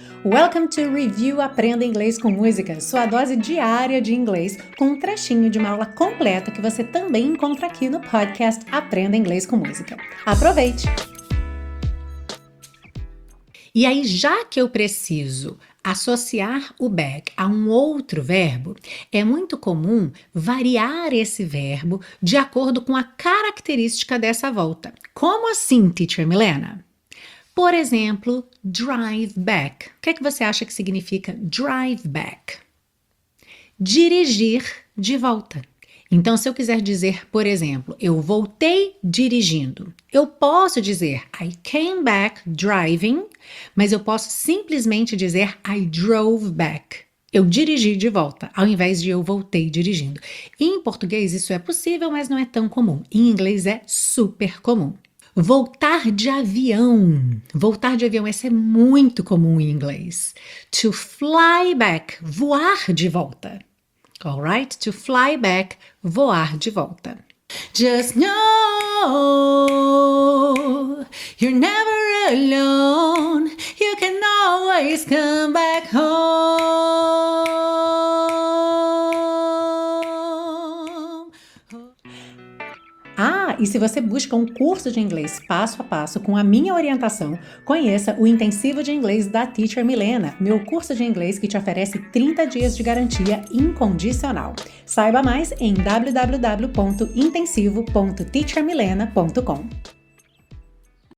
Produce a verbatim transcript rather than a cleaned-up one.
Welcome to Review Aprenda Inglês com Música, sua dose diária de inglês com um trechinho de uma aula completa que você também encontra aqui no podcast Aprenda Inglês com Música. Aproveite! E aí, já que eu preciso associar o back a um outro verbo, é muito comum variar esse verbo de acordo com a característica dessa volta. Como assim, Teacher Milena? Por exemplo, drive back. O que é que você acha que significa drive back? Dirigir de volta. Então, se eu quiser dizer, por exemplo, eu voltei dirigindo, eu posso dizer I came back driving, mas eu posso simplesmente dizer I drove back. Eu dirigi de volta, ao invés de eu voltei dirigindo. Em português isso é possível, mas não é tão comum. Em inglês é super comum. Voltar de avião. Voltar de avião, essa é muito comum em inglês. To fly back, voar de volta. Alright? To fly back, voar de volta. Just know you're never alone. You can always come back home. Ah, e se você busca um curso de inglês passo a passo com a minha orientação, conheça o Intensivo de Inglês da Teacher Milena, meu curso de inglês que te oferece trinta dias de garantia incondicional. Saiba mais em w w w ponto intensivo ponto teacher milena ponto com.